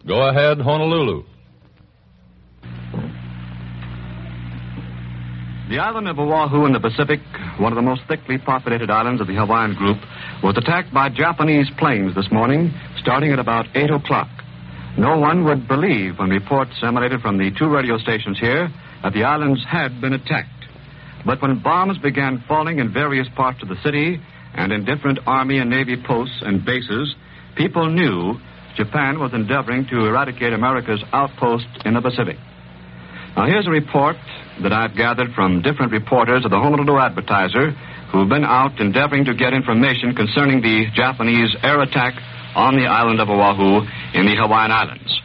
Go ahead, Honolulu. The island of Oahu in the Pacific, one of the most thickly populated islands of the Hawaiian group, was attacked by Japanese planes this morning, starting at about 8 o'clock. No one would believe when reports emanated from the 2 radio stations here that the islands had been attacked. But when bombs began falling in various parts of the city and in different Army and Navy posts and bases, people knew Japan was endeavoring to eradicate America's outpost in the Pacific. Now, here's a report that I've gathered from different reporters of the Honolulu Advertiser who've been out endeavoring to get information concerning the Japanese air attack on the island of Oahu in the Hawaiian Islands.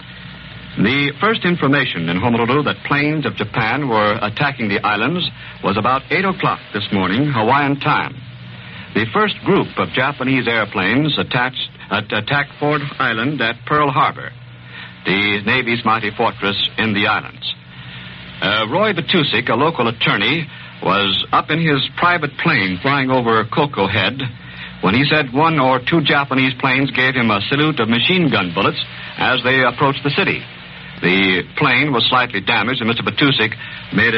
The first information in Honolulu that planes of Japan were attacking the islands was about 8 o'clock this morning, Hawaiian time. The first group of Japanese airplanes attacked Ford Island at Pearl Harbor, the Navy's mighty fortress in the islands. Roy Batusik, a local attorney, was up in his private plane flying over Koko Head when he said 1 or 2 Japanese planes gave him a salute of machine gun bullets as they approached the city. The plane was slightly damaged, and Mr. Batusik made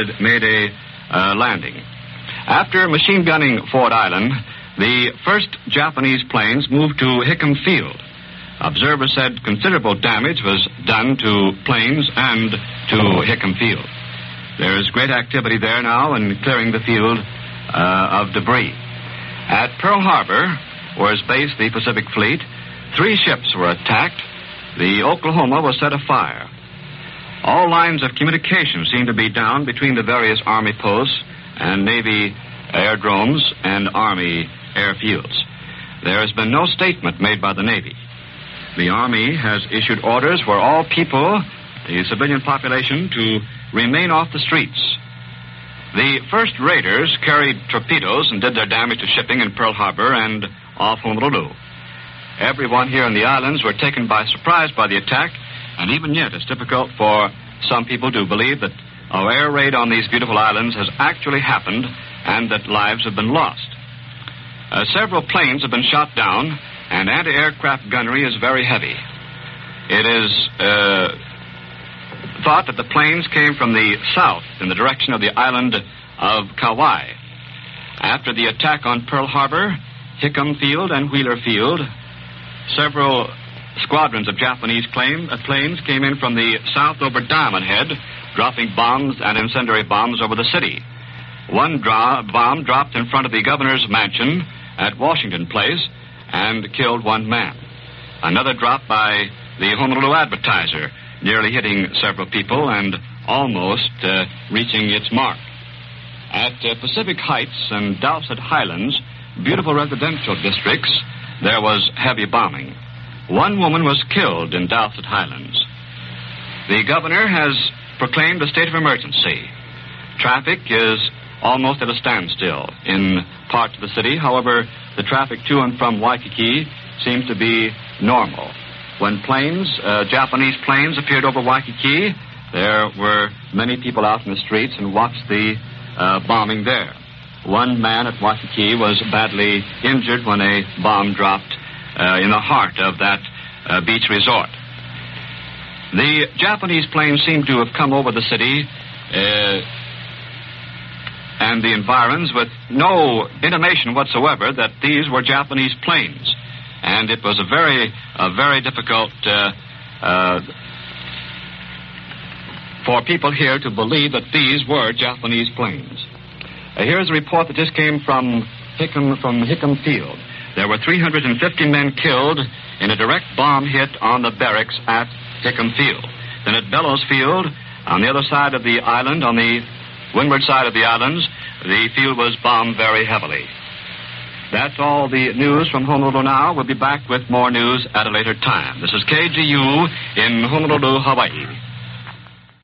a landing. After machine gunning Ford Island, the first Japanese planes moved to Hickam Field. Observers said considerable damage was done to planes and to Hickam Field. There is great activity there now in clearing the field of debris. At Pearl Harbor, where is based the Pacific Fleet, 3 ships were attacked. The Oklahoma was set afire. All lines of communication seemed to be down between the various Army posts and Navy aerodromes and Army airfields. There has been no statement made by the Navy. The Army has issued orders for all people, the civilian population, to remain off the streets. The first raiders carried torpedoes and did their damage to shipping in Pearl Harbor and off Honolulu. Everyone here in the islands were taken by surprise by the attack, and even yet it's difficult for some people to believe that our air raid on these beautiful islands has actually happened and that lives have been lost. Several planes have been shot down, and anti-aircraft gunnery is very heavy. It is thought that the planes came from the south in the direction of the island of Kauai. After the attack on Pearl Harbor, Hickam Field, and Wheeler Field, several squadrons of Japanese planes came in from the south over Diamond Head, dropping bombs and incendiary bombs over the city. One bomb dropped in front of the governor's mansion at Washington Place and killed 1 man. Another dropped by the Honolulu Advertiser, nearly hitting several people and almost reaching its mark. At Pacific Heights and Dowsett Highlands, beautiful residential districts, there was heavy bombing. 1 woman was killed in Dowsett Highlands. The governor has proclaimed a state of emergency. Traffic is almost at a standstill in parts of the city. However, the traffic to and from Waikiki seems to be normal. When Japanese planes appeared over Waikiki, there were many people out in the streets and watched the bombing there. 1 man at Waikiki was badly injured when a bomb dropped in the heart of that beach resort. The Japanese planes seem to have come over the city and the environs with no intimation whatsoever that these were Japanese planes. And it was a very difficult for people here to believe that these were Japanese planes. Here's a report that just came from Hickam Field. There were 350 men killed in a direct bomb hit on the barracks at Hickam Field. Then at Bellows Field, on the other side of the island, on the windward side of the islands, the field was bombed very heavily. That's all the news from Honolulu now. We'll be back with more news at a later time. This is KGU in Honolulu, Hawaii.